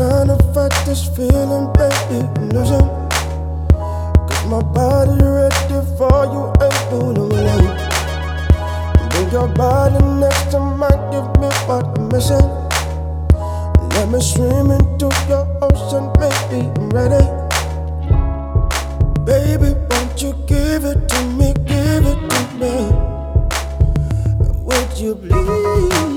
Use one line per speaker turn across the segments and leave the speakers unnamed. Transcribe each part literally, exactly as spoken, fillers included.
trying to fight this feeling, baby, I'm losing. Cause my body ready for you, ain't doing alone. Bring your body next to mine, give me what I'm missing. Let me swim into your ocean, baby, I'm ready. Baby, won't you give it to me, give it to me? Would you please?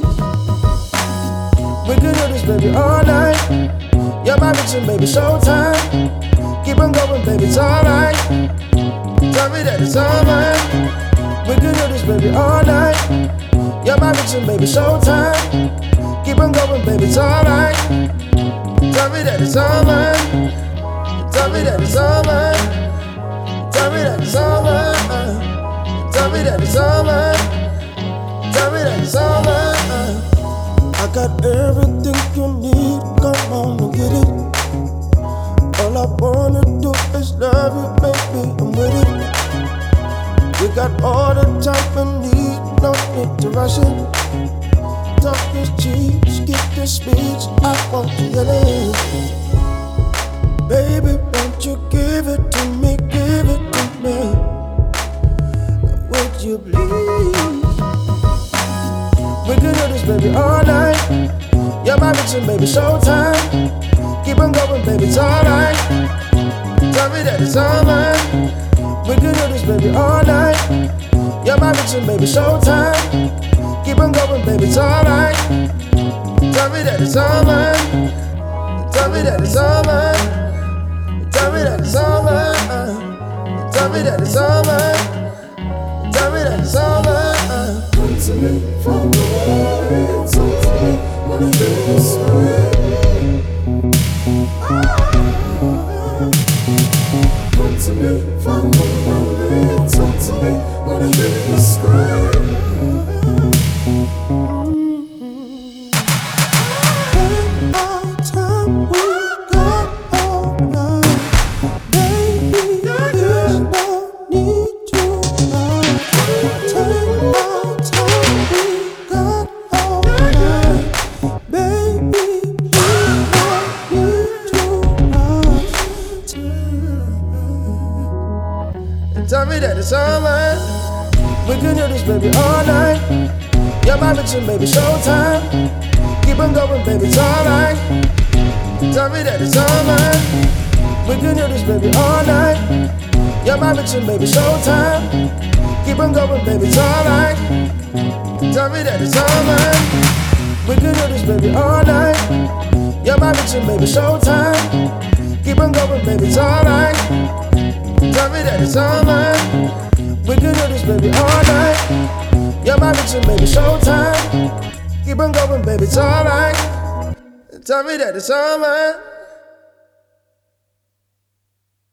We can do this, baby, all night. You're my bitchin', baby, showtime. Keep on going, baby, it's alright. Tell me that it's alright. We can do this, baby, all night. You're my bitchin', baby, showtime. Keep on going, baby, it's alright. Tell me that it's alright. Tell me that it's alright. Tell me that it's alright. Tell me that it's alright. Tell me that it's alright. I got everything you need, come on and get it. All I wanna do is love you, baby, I'm with it. We got all the time we need, no need to rush it. Talk is cheap, skip the speech, I want you yelling. Baby, won't you give it to me, give it to me? Would you please? We can do this, baby, all night. You're my bitchin', baby, showtime. Keep on going, baby, it's alright. Tell me that it's alright. We can do this, baby, all night. You're my bitchin', baby, showtime. Keep on going, baby, it's alright. Tell me that it's alright. Tell me that it's alright. Tell me that it's alright. Tell me that it's alright. Tell me that it's alright.
Come to me from the world, talk to me when I hear you scream. Come to me from the world, talk to me when I hear you scream.
Tell me that it's alright. We can do this, baby, all night. You're my bitchin', baby, showtime. Keep on going, baby, it's alright. Tell me that it's alright. We can do this, baby, all night. You're my bitchin', baby, showtime. Keep on going, baby, it's alright. Tell me that it's alright. We can do this, baby, all night. You're my bitchin', baby, showtime. Keep on going, baby, it's alright. Tell me that it's alright. We can do this, baby, all night. You're my bitchin', baby, showtime. Keep on going, baby, it's alright. Tell me that it's alright.